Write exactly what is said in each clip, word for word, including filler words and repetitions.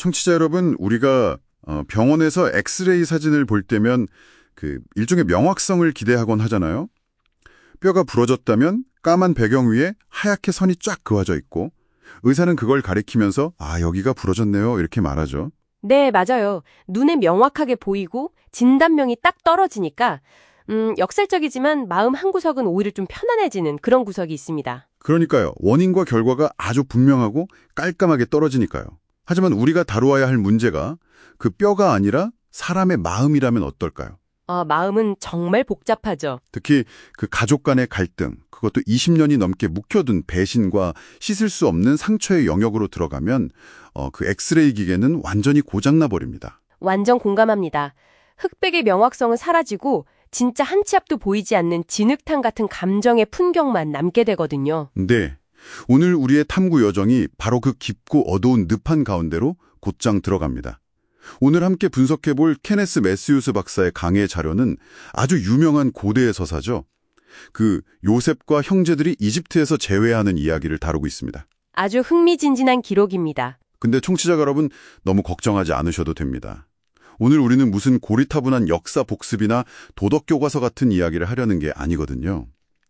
청취자 여러분, 우리가 어, 병원에서 엑스레이 사진을 볼 때면 그 일종의 명확성을 기대하곤 하잖아요. 뼈가 부러졌다면 까만 배경 위에 하얗게 선이 쫙 그어져 있고 의사는 그걸 가리키면서 아, 여기가 부러졌네요 이렇게 말하죠. 네, 맞아요. 눈에 명확하게 보이고 진단명이 딱 떨어지니까 음, 역설적이지만 마음 한구석은 오히려 좀 편안해지는 그런 구석이 있습니다. 그러니까요. 원인과 결과가 아주 분명하고 깔끔하게 떨어지니까요. 하지만 우리가 다루어야 할 문제가 그 뼈가 아니라 사람의 마음이라면 어떨까요? 어, 마음은 정말 복잡하죠. 특히 그 가족 간의 갈등, 그것도 이십 년이 넘게 묵혀둔 배신과 씻을 수 없는 상처의 영역으로 들어가면 어, 그 엑스레이 기계는 완전히 고장나 버립니다. 완전 공감합니다. 흑백의 명확성은 사라지고 진짜 한 치 앞도 보이지 않는 진흙탕 같은 감정의 풍경만 남게 되거든요. 네. 오늘 우리의 탐구 여정이 바로 그 깊고 어두운 늪한 가운데로 곧장 들어갑니다. 오늘 함께 분석해볼 케네스 매스유스 박사의 강의 자료는 아주 유명한 고대의 서사죠. 그 요셉과 형제들이 이집트에서 재회하는 이야기를 다루고 있습니다. 아주 흥미진진한 기록입니다. 근데 청취자 여러분 너무 걱정하지 않으셔도 됩니다. 오늘 우리는 무슨 고리타분한 역사 복습이나 도덕 교과서 같은 이야기를 하려는 게 아니거든요.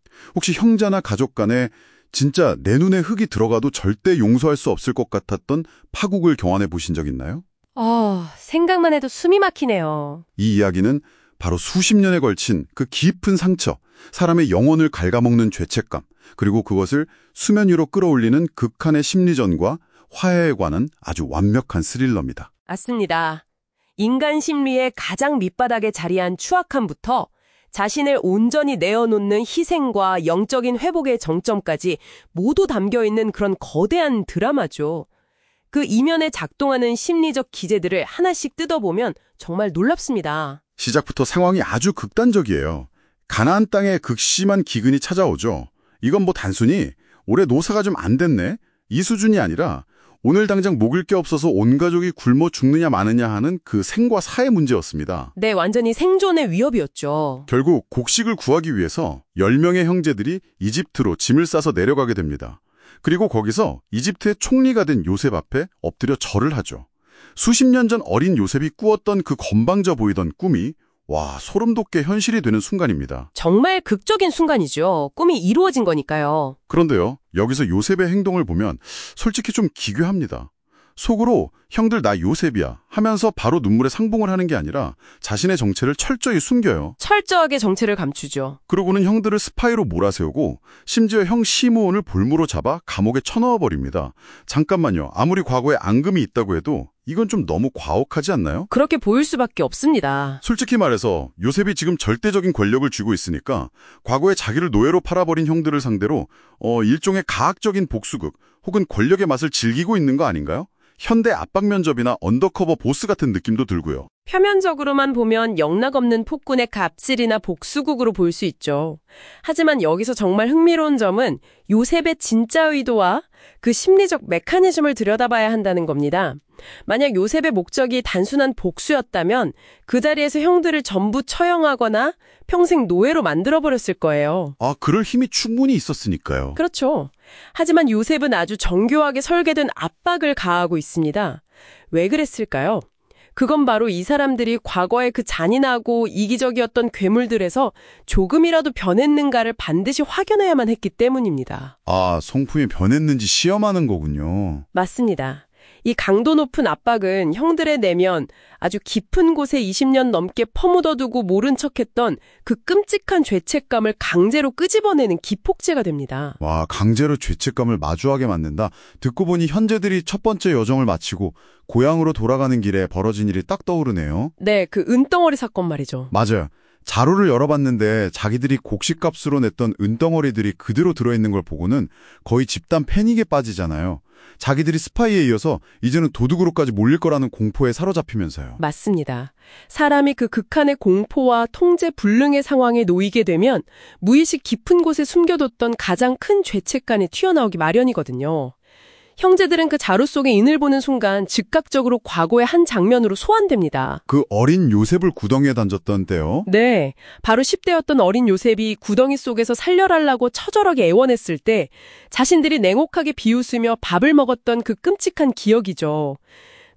혹시 형제나 가족 간에 진짜 내 눈에 흙이 들어가도 절대 용서할 수 없을 것 같았던 파국을 경험해 보신 적 있나요? 아, 생각만 해도 숨이 막히네요. 이 이야기는 바로 수십 년에 걸친 그 깊은 상처, 사람의 영혼을 갉아먹는 죄책감, 그리고 그것을 수면 위로 끌어올리는 극한의 심리전과 화해에 관한 아주 완벽한 스릴러입니다. 맞습니다. 인간 심리의 가장 밑바닥에 자리한 추악함부터 자신을 온전히 내어놓는 희생과 영적인 회복의 정점까지 모두 담겨있는 그런 거대한 드라마죠. 그 이면에 작동하는 심리적 기제들을 하나씩 뜯어보면 정말 놀랍습니다. 시작부터 상황이 아주 극단적이에요. 가나안 땅에 극심한 기근이 찾아오죠. 이건 뭐 단순히 올해 노사가 좀 안 됐네? 이 수준이 아니라 오늘 당장 먹을 게 없어서 온 가족이 굶어 죽느냐 마느냐 하는 그 생과 사의 문제였습니다. 네, 완전히 생존의 위협이었죠. 결국 곡식을 구하기 위해서 열 명의 형제들이 이집트로 짐을 싸서 내려가게 됩니다. 그리고 거기서 이집트의 총리가 된 요셉 앞에 엎드려 절을 하죠. 수십 년 전 어린 요셉이 꾸었던 그 건방져 보이던 꿈이 와, 소름 돋게 현실이 되는 순간입니다. 정말 극적인 순간이죠. 꿈이 이루어진 거니까요. 그런데요, 여기서 요셉의 행동을 보면 솔직히 좀 기괴합니다. 속으로 형들 나 요셉이야 하면서 바로 눈물에 상봉을 하는 게 아니라 자신의 정체를 철저히 숨겨요. 철저하게 정체를 감추죠. 그러고는 형들을 스파이로 몰아세우고 심지어 형 시므온을 볼모로 잡아 감옥에 쳐넣어버립니다. 잠깐만요. 아무리 과거에 앙금이 있다고 해도 이건 좀 너무 과혹하지 않나요? 그렇게 보일 수밖에 없습니다. 솔직히 말해서 요셉이 지금 절대적인 권력을 쥐고 있으니까 과거에 자기를 노예로 팔아버린 형들을 상대로 어, 일종의 가학적인 복수극 혹은 권력의 맛을 즐기고 있는 거 아닌가요? 현대 압박 면접이나 언더커버 보스 같은 느낌도 들고요. 표면적으로만 보면 영락없는 폭군의 갑질이나 복수국으로 볼 수 있죠. 하지만 여기서 정말 흥미로운 점은 요셉의 진짜 의도와 그 심리적 메커니즘을 들여다봐야 한다는 겁니다. 만약 요셉의 목적이 단순한 복수였다면 그 자리에서 형들을 전부 처형하거나 평생 노예로 만들어버렸을 거예요. 아, 그럴 힘이 충분히 있었으니까요. 그렇죠. 하지만 요셉은 아주 정교하게 설계된 압박을 가하고 있습니다. 왜 그랬을까요? 그건 바로 이 사람들이 과거의 그 잔인하고 이기적이었던 괴물들에서 조금이라도 변했는가를 반드시 확인해야만 했기 때문입니다. 아, 성품이 변했는지 시험하는 거군요. 맞습니다. 이 강도 높은 압박은 형들의 내면 아주 깊은 곳에 이십 년 넘게 퍼묻어두고 모른 척했던 그 끔찍한 죄책감을 강제로 끄집어내는 기폭제가 됩니다. 와, 강제로 죄책감을 마주하게 만든다. 듣고 보니 현재들이 첫 번째 여정을 마치고 고향으로 돌아가는 길에 벌어진 일이 딱 떠오르네요. 네, 그 은덩어리 사건 말이죠. 맞아요. 자료를 열어봤는데 자기들이 곡식값으로 냈던 은덩어리들이 그대로 들어있는 걸 보고는 거의 집단 패닉에 빠지잖아요. 자기들이 스파이에 이어서 이제는 도둑으로까지 몰릴 거라는 공포에 사로잡히면서요. 맞습니다. 사람이 그 극한의 공포와 통제 불능의 상황에 놓이게 되면 무의식 깊은 곳에 숨겨뒀던 가장 큰 죄책감이 튀어나오기 마련이거든요. 형제들은 그 자루 속에 인을 보는 순간 즉각적으로 과거의 한 장면으로 소환됩니다. 그 어린 요셉을 구덩이에 던졌던 때요? 네, 바로 십 대였던 어린 요셉이 구덩이 속에서 살려달라고 처절하게 애원했을 때 자신들이 냉혹하게 비웃으며 밥을 먹었던 그 끔찍한 기억이죠.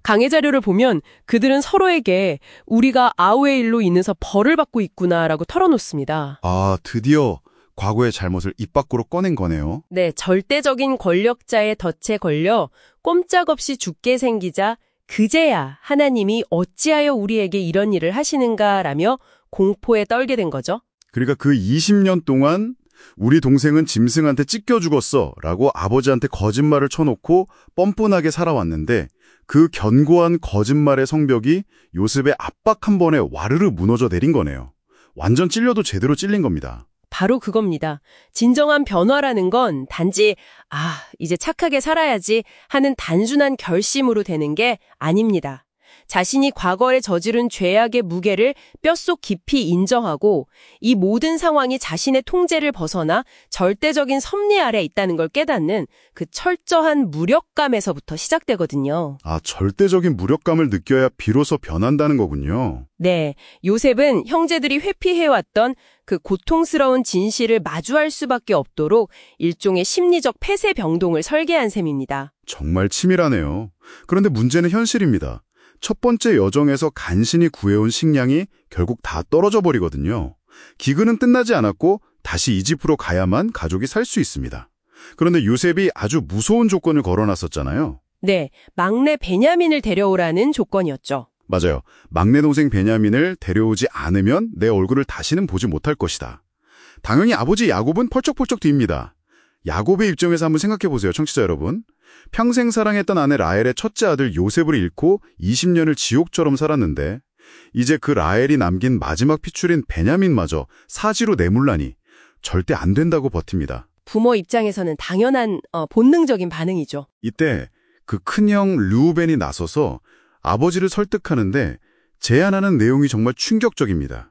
강해 자료를 보면 그들은 서로에게 우리가 아우의 일로 인해서 벌을 받고 있구나라고 털어놓습니다. 아, 드디어 과거의 잘못을 입 밖으로 꺼낸 거네요. 네, 절대적인 권력자의 덫에 걸려 꼼짝없이 죽게 생기자 그제야 하나님이 어찌하여 우리에게 이런 일을 하시는가라며 공포에 떨게 된 거죠. 그러니까 그 이십 년 동안 우리 동생은 짐승한테 찢겨 죽었어 라고 아버지한테 거짓말을 쳐놓고 뻔뻔하게 살아왔는데 그 견고한 거짓말의 성벽이 요셉의 압박 한 번에 와르르 무너져 내린 거네요. 완전 찔려도 제대로 찔린 겁니다. 바로 그겁니다. 진정한 변화라는 건 단지 아, 이제 착하게 살아야지 하는 단순한 결심으로 되는 게 아닙니다. 자신이 과거에 저지른 죄악의 무게를 뼛속 깊이 인정하고 이 모든 상황이 자신의 통제를 벗어나 절대적인 섭리 아래 있다는 걸 깨닫는 그 철저한 무력감에서부터 시작되거든요. 아, 절대적인 무력감을 느껴야 비로소 변한다는 거군요. 네, 요셉은 형제들이 회피해왔던 그 고통스러운 진실을 마주할 수밖에 없도록 일종의 심리적 폐쇄 병동을 설계한 셈입니다. 정말 치밀하네요. 그런데 문제는 현실입니다. 첫 번째 여정에서 간신히 구해온 식량이 결국 다 떨어져 버리거든요. 기근은 끝나지 않았고 다시 이집트로 가야만 가족이 살 수 있습니다. 그런데 요셉이 아주 무서운 조건을 걸어놨었잖아요. 네, 막내 베냐민을 데려오라는 조건이었죠. 맞아요. 막내 동생 베냐민을 데려오지 않으면 내 얼굴을 다시는 보지 못할 것이다. 당연히 아버지 야곱은 펄쩍펄쩍 뒤입니다. 야곱의 입장에서 한번 생각해 보세요, 청취자 여러분. 평생 사랑했던 아내 라헬의 첫째 아들 요셉을 잃고 이십 년을 지옥처럼 살았는데 이제 그 라헬이 남긴 마지막 핏줄인 베냐민마저 사지로 내몰라니 절대 안 된다고 버팁니다. 부모 입장에서는 당연한 어, 본능적인 반응이죠. 이때 그 큰형 르우벤이 나서서 아버지를 설득하는데 제안하는 내용이 정말 충격적입니다.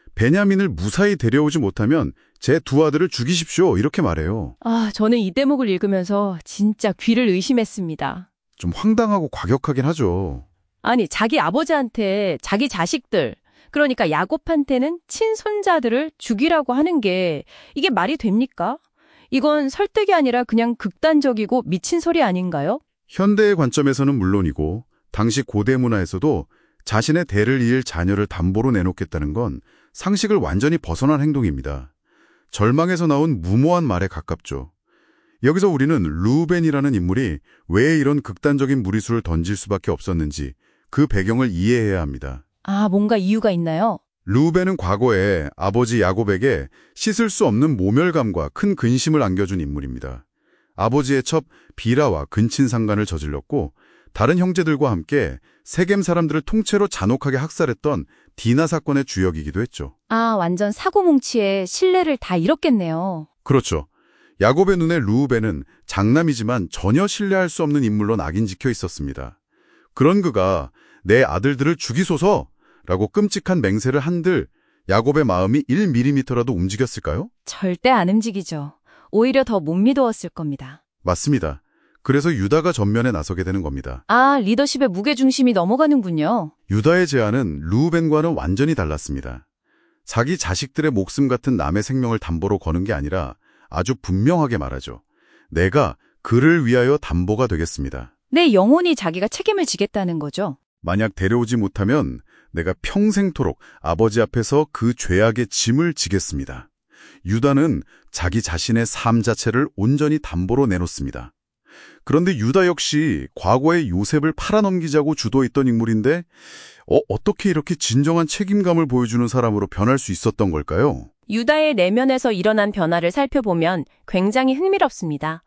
베냐민을 무사히 데려오지 못하면 제 두 아들을 죽이십시오 이렇게 말해요. 아, 저는 이 대목을 읽으면서 진짜 귀를 의심했습니다. 좀 황당하고 과격하긴 하죠. 아니, 자기 아버지한테 자기 자식들, 그러니까 야곱한테는 친손자들을 죽이라고 하는 게 이게 말이 됩니까? 이건 설득이 아니라 그냥 극단적이고 미친 소리 아닌가요? 현대의 관점에서는 물론이고 당시 고대 문화에서도 자신의 대를 이을 자녀를 담보로 내놓겠다는 건 상식을 완전히 벗어난 행동입니다. 절망에서 나온 무모한 말에 가깝죠. 여기서 우리는 르우벤이라는 인물이 왜 이런 극단적인 무리수를 던질 수밖에 없었는지 그 배경을 이해해야 합니다. 아, 뭔가 이유가 있나요? 르우벤은 과거에 아버지 야곱에게 씻을 수 없는 모멸감과 큰 근심을 안겨준 인물입니다. 아버지의 첩 비라와 근친상간을 저질렀고 다른 형제들과 함께 세겜 사람들을 통째로 잔혹하게 학살했던 디나 사건의 주역이기도 했죠. 아, 완전 사고뭉치에 신뢰를 다 잃었겠네요. 그렇죠. 야곱의 눈에 르우벤은 장남이지만 전혀 신뢰할 수 없는 인물로 낙인 찍혀 있었습니다. 그런 그가 내 아들들을 죽이소서라고 끔찍한 맹세를 한들 야곱의 마음이 일 밀리미터라도 움직였을까요? 절대 안 움직이죠. 오히려 더 못 믿어왔을 겁니다. 맞습니다. 그래서 유다가 전면에 나서게 되는 겁니다. 아, 리더십의 무게중심이 넘어가는군요. 유다의 제안은 르우벤과는 완전히 달랐습니다. 자기 자식들의 목숨 같은 남의 생명을 담보로 거는 게 아니라 아주 분명하게 말하죠. 내가 그를 위하여 담보가 되겠습니다. 내 영혼이 자기가 책임을 지겠다는 거죠. 만약 데려오지 못하면 내가 평생토록 아버지 앞에서 그 죄악의 짐을 지겠습니다. 유다는 자기 자신의 삶 자체를 온전히 담보로 내놓습니다. 그런데 유다 역시 과거에 요셉을 팔아넘기자고 주도했던 인물인데 어, 어떻게 이렇게 진정한 책임감을 보여주는 사람으로 변할 수 있었던 걸까요? 유다의 내면에서 일어난 변화를 살펴보면 굉장히 흥미롭습니다.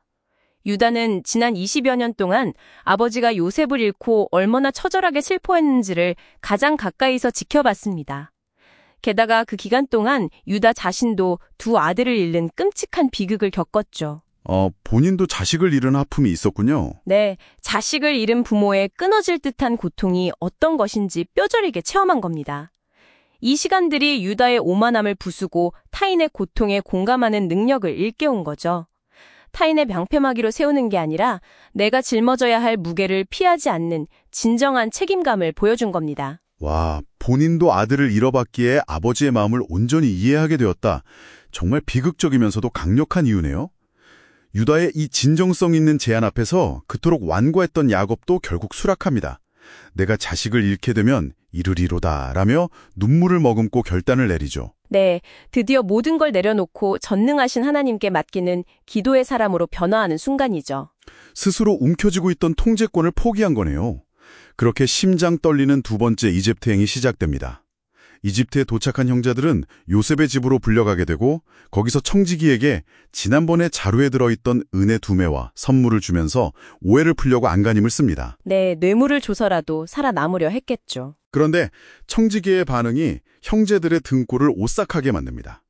유다는 지난 이십여 년 동안 아버지가 요셉을 잃고 얼마나 처절하게 슬퍼했는지를 가장 가까이서 지켜봤습니다. 게다가 그 기간 동안 유다 자신도 두 아들을 잃는 끔찍한 비극을 겪었죠. 어, 본인도 자식을 잃은 아픔이 있었군요. 네, 자식을 잃은 부모의 끊어질 듯한 고통이 어떤 것인지 뼈저리게 체험한 겁니다. 이 시간들이 유다의 오만함을 부수고 타인의 고통에 공감하는 능력을 일깨운 거죠. 타인의 방패막이로 세우는 게 아니라 내가 짊어져야 할 무게를 피하지 않는 진정한 책임감을 보여준 겁니다. 와, 본인도 아들을 잃어봤기에 아버지의 마음을 온전히 이해하게 되었다. 정말 비극적이면서도 강력한 이유네요. 유다의 이 진정성 있는 제안 앞에서 그토록 완고했던 야곱도 결국 수락합니다. 내가 자식을 잃게 되면 이르리로다 라며 눈물을 머금고 결단을 내리죠. 네, 드디어 모든 걸 내려놓고 전능하신 하나님께 맡기는 기도의 사람으로 변화하는 순간이죠. 스스로 움켜쥐고 있던 통제권을 포기한 거네요. 그렇게 심장 떨리는 두 번째 이집트행이 시작됩니다. 이집트에 도착한 형제들은 요셉의 집으로 불려가게 되고 거기서 청지기에게 지난번에 자루에 들어있던 은의 두매와 선물을 주면서 오해를 풀려고 안간힘을 씁니다. 네, 뇌물을 줘서라도 살아남으려 했겠죠. 그런데 청지기의 반응이 형제들의 등골을 오싹하게 만듭니다.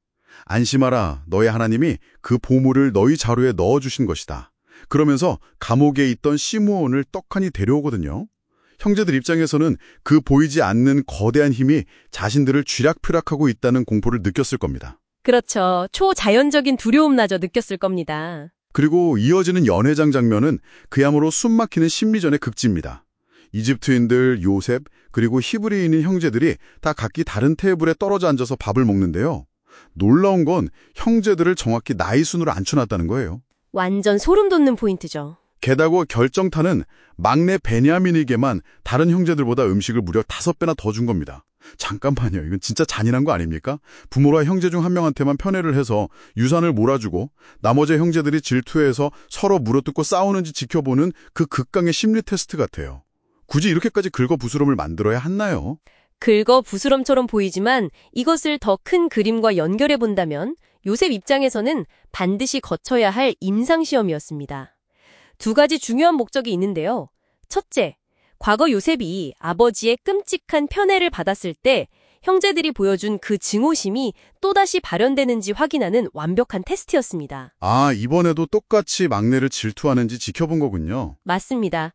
안심하라, 너의 하나님이 그 보물을 너희 자루에 넣어주신 것이다. 그러면서 감옥에 있던 시므온을 떡하니 데려오거든요. 형제들 입장에서는 그 보이지 않는 거대한 힘이 자신들을 쥐락펴락하고 있다는 공포를 느꼈을 겁니다. 그렇죠. 초자연적인 두려움마저 느꼈을 겁니다. 그리고 이어지는 연회장 장면은 그야말로 숨막히는 심리전의 극지입니다. 이집트인들, 요셉, 그리고 히브리인인 형제들이 다 각기 다른 테이블에 떨어져 앉아서 밥을 먹는데요. 놀라운 건 형제들을 정확히 나이 순으로 앉혀놨다는 거예요. 완전 소름 돋는 포인트죠. 게다가 결정타는 막내 베냐민에게만 다른 형제들보다 음식을 무려 다섯 배나 더 준 겁니다. 잠깐만요. 이건 진짜 잔인한 거 아닙니까? 부모라 형제 중 한 명한테만 편애를 해서 유산을 몰아주고 나머지 형제들이 질투해서 서로 물어뜯고 싸우는지 지켜보는 그 극강의 심리 테스트 같아요. 굳이 이렇게까지 긁어부스럼을 만들어야 했나요? 긁어부스럼처럼 보이지만 이것을 더 큰 그림과 연결해 본다면 요셉 입장에서는 반드시 거쳐야 할 임상시험이었습니다. 두 가지 중요한 목적이 있는데요. 첫째, 과거 요셉이 아버지의 끔찍한 편애를 받았을 때 형제들이 보여준 그 증오심이 또다시 발현되는지 확인하는 완벽한 테스트였습니다. 아, 이번에도 똑같이 막내를 질투하는지 지켜본 거군요. 맞습니다.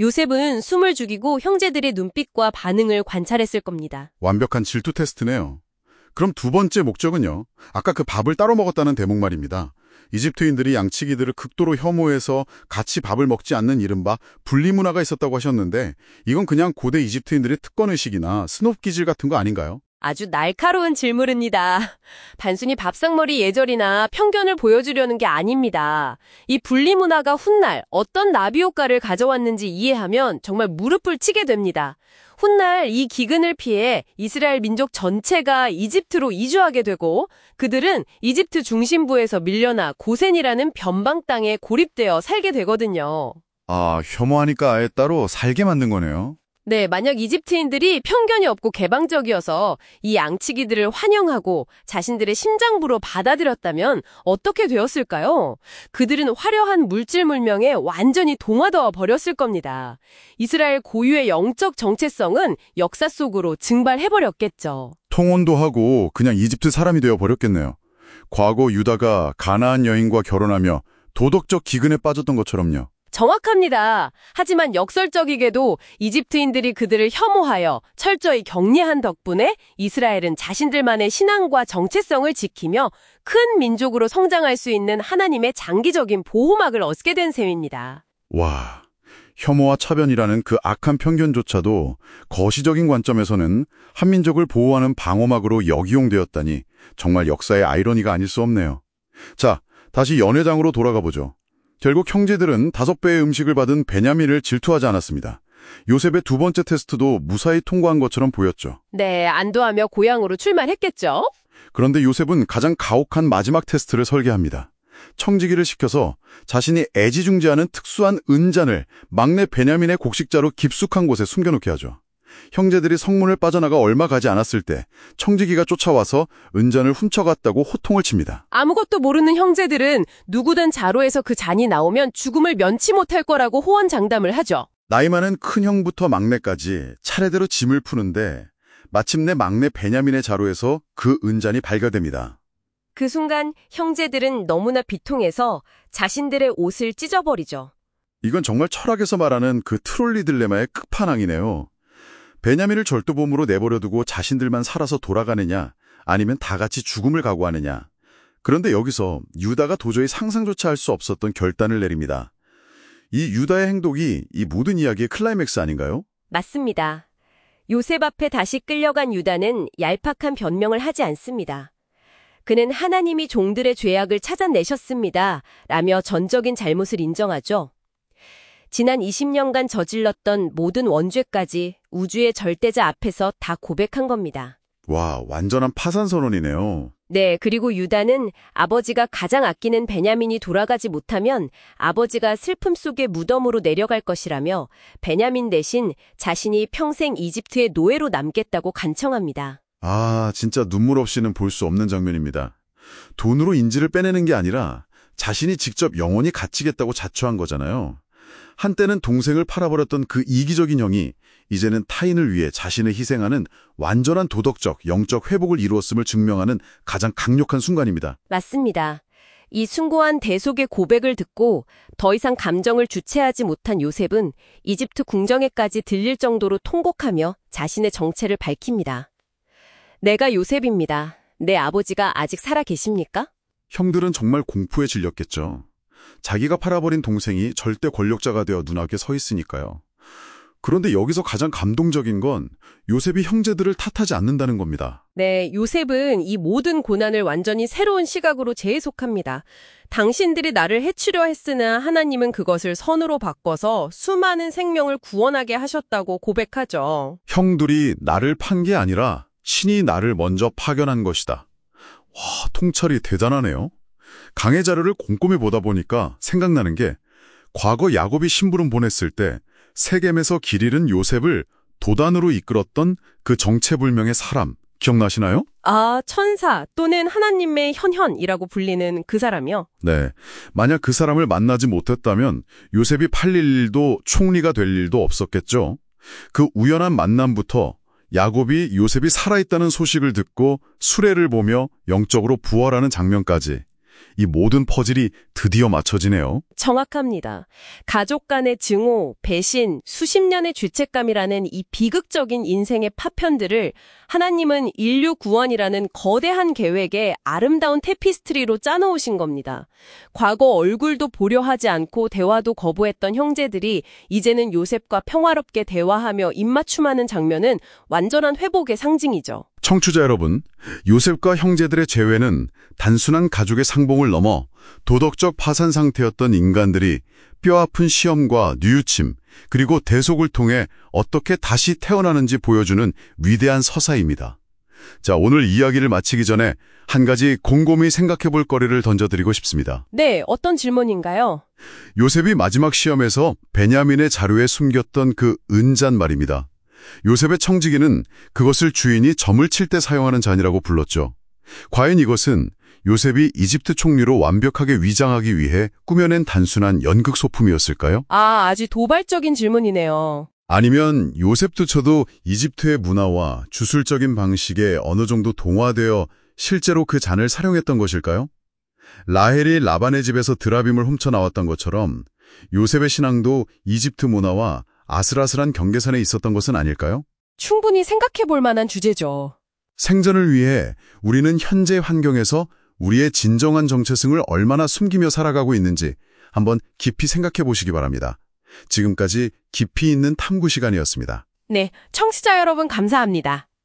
요셉은 숨을 죽이고 형제들의 눈빛과 반응을 관찰했을 겁니다. 완벽한 질투 테스트네요. 그럼 두 번째 목적은요. 아까 그 밥을 따로 먹었다는 대목 말입니다. 이집트인들이 양치기들을 극도로 혐오해서 같이 밥을 먹지 않는 이른바 분리문화가 있었다고 하셨는데 이건 그냥 고대 이집트인들의 특권의식이나 스놉 기질 같은 거 아닌가요? 아주 날카로운 질문입니다. 단순히 밥상머리 예절이나 편견을 보여주려는 게 아닙니다. 이 분리문화가 훗날 어떤 나비 효과를 가져왔는지 이해하면 정말 무릎을 치게 됩니다. 훗날 이 기근을 피해 이스라엘 민족 전체가 이집트로 이주하게 되고 그들은 이집트 중심부에서 밀려나 고센이라는 변방 땅에 고립되어 살게 되거든요. 아, 혐오하니까 아예 따로 살게 만든 거네요. 네, 만약 이집트인들이 편견이 없고 개방적이어서 이 양치기들을 환영하고 자신들의 심장부로 받아들였다면 어떻게 되었을까요? 그들은 화려한 물질 문명에 완전히 동화되어 버렸을 겁니다. 이스라엘 고유의 영적 정체성은 역사 속으로 증발해버렸겠죠. 통혼도 하고 그냥 이집트 사람이 되어버렸겠네요. 과거 유다가 가나안 여인과 결혼하며 도덕적 기근에 빠졌던 것처럼요. 정확합니다. 하지만 역설적이게도 이집트인들이 그들을 혐오하여 철저히 격리한 덕분에 이스라엘은 자신들만의 신앙과 정체성을 지키며 큰 민족으로 성장할 수 있는 하나님의 장기적인 보호막을 얻게 된 셈입니다. 와, 혐오와 차별이라는 그 악한 편견조차도 거시적인 관점에서는 한민족을 보호하는 방어막으로 역이용되었다니 정말 역사의 아이러니가 아닐 수 없네요. 자, 다시 연회장으로 돌아가 보죠. 결국 형제들은 다섯 배의 음식을 받은 베냐민을 질투하지 않았습니다. 요셉의 두 번째 테스트도 무사히 통과한 것처럼 보였죠. 네, 안도하며 고향으로 출발했겠죠. 그런데 요셉은 가장 가혹한 마지막 테스트를 설계합니다. 청지기를 시켜서 자신이 애지중지하는 특수한 은잔을 막내 베냐민의 곡식자로 깊숙한 곳에 숨겨놓게 하죠. 형제들이 성문을 빠져나가 얼마 가지 않았을 때 청지기가 쫓아와서 은잔을 훔쳐갔다고 호통을 칩니다. 아무것도 모르는 형제들은 누구든 자로에서 그 잔이 나오면 죽음을 면치 못할 거라고 호언장담을 하죠. 나이 많은 큰형부터 막내까지 차례대로 짐을 푸는데 마침내 막내 베냐민의 자로에서 그 은잔이 발견됩니다. 그 순간 형제들은 너무나 비통해서 자신들의 옷을 찢어버리죠. 이건 정말 철학에서 말하는 그 트롤리 딜레마의 끝판왕이네요. 베냐민을 절도범으로 내버려두고 자신들만 살아서 돌아가느냐 아니면 다 같이 죽음을 각오하느냐. 그런데 여기서 유다가 도저히 상상조차 할 수 없었던 결단을 내립니다. 이 유다의 행동이 이 모든 이야기의 클라이맥스 아닌가요? 맞습니다. 요셉 앞에 다시 끌려간 유다는 얄팍한 변명을 하지 않습니다. 그는 하나님이 종들의 죄악을 찾아내셨습니다. 라며 전적인 잘못을 인정하죠. 지난 이십 년간 저질렀던 모든 원죄까지 우주의 절대자 앞에서 다 고백한 겁니다. 와, 완전한 파산 선언이네요. 네, 그리고 유다는 아버지가 가장 아끼는 베냐민이 돌아가지 못하면 아버지가 슬픔 속의 무덤으로 내려갈 것이라며 베냐민 대신 자신이 평생 이집트의 노예로 남겠다고 간청합니다. 아, 진짜 눈물 없이는 볼 수 없는 장면입니다. 돈으로 인지를 빼내는 게 아니라 자신이 직접 영원히 갇히겠다고 자처한 거잖아요. 한때는 동생을 팔아버렸던 그 이기적인 형이 이제는 타인을 위해 자신을 희생하는 완전한 도덕적, 영적 회복을 이루었음을 증명하는 가장 강력한 순간입니다. 맞습니다. 이 숭고한 대속의 고백을 듣고 더 이상 감정을 주체하지 못한 요셉은 이집트 궁정에까지 들릴 정도로 통곡하며 자신의 정체를 밝힙니다. 내가 요셉입니다. 내 아버지가 아직 살아 계십니까? 형들은 정말 공포에 질렸겠죠. 자기가 팔아버린 동생이 절대 권력자가 되어 눈앞에 서 있으니까요. 그런데 여기서 가장 감동적인 건 요셉이 형제들을 탓하지 않는다는 겁니다. 네, 요셉은 이 모든 고난을 완전히 새로운 시각으로 재해석합니다. 당신들이 나를 해치려 했으나 하나님은 그것을 선으로 바꿔서 수많은 생명을 구원하게 하셨다고 고백하죠. 형들이 나를 판 게 아니라 신이 나를 먼저 파견한 것이다. 와, 통찰이 대단하네요. 강해 자료를 곰곰이 보다 보니까 생각나는 게 과거 야곱이 심부름 보냈을 때 세겜에서 길 잃은 요셉을 도단으로 이끌었던 그 정체불명의 사람 기억나시나요? 아, 천사 또는 하나님의 현현이라고 불리는 그 사람이요? 네. 만약 그 사람을 만나지 못했다면 요셉이 팔릴 일도 총리가 될 일도 없었겠죠. 그 우연한 만남부터 야곱이 요셉이 살아있다는 소식을 듣고 수레를 보며 영적으로 부활하는 장면까지 이 모든 퍼즐이 드디어 맞춰지네요. 정확합니다. 가족 간의 증오, 배신, 수십 년의 죄책감이라는 이 비극적인 인생의 파편들을 하나님은 인류 구원이라는 거대한 계획의 아름다운 테피스트리로 짜놓으신 겁니다. 과거 얼굴도 보려 하지 않고 대화도 거부했던 형제들이 이제는 요셉과 평화롭게 대화하며 입맞춤하는 장면은 완전한 회복의 상징이죠. 청취자 여러분, 요셉과 형제들의 재회는 단순한 가족의 상봉을 넘어 도덕적 파산 상태였던 인간들이 뼈아픈 시험과 뉘우침, 그리고 대속을 통해 어떻게 다시 태어나는지 보여주는 위대한 서사입니다. 자, 오늘 이야기를 마치기 전에 한 가지 곰곰이 생각해 볼 거리를 던져드리고 싶습니다. 네, 어떤 질문인가요? 요셉이 마지막 시험에서 베냐민의 자료에 숨겼던 그 은잔 말입니다. 요셉의 청지기는 그것을 주인이 점을 칠 때 사용하는 잔이라고 불렀죠. 과연 이것은 요셉이 이집트 총리로 완벽하게 위장하기 위해 꾸며낸 단순한 연극 소품이었을까요? 아, 아주 도발적인 질문이네요. 아니면 요셉조차도 이집트의 문화와 주술적인 방식에 어느 정도 동화되어 실제로 그 잔을 사용했던 것일까요? 라헬이 라반의 집에서 드라빔을 훔쳐 나왔던 것처럼 요셉의 신앙도 이집트 문화와 아슬아슬한 경계선에 있었던 것은 아닐까요? 충분히 생각해 볼 만한 주제죠. 생존을 위해 우리는 현재 환경에서 우리의 진정한 정체성을 얼마나 숨기며 살아가고 있는지 한번 깊이 생각해 보시기 바랍니다. 지금까지 깊이 있는 탐구 시간이었습니다. 네, 청취자 여러분 감사합니다.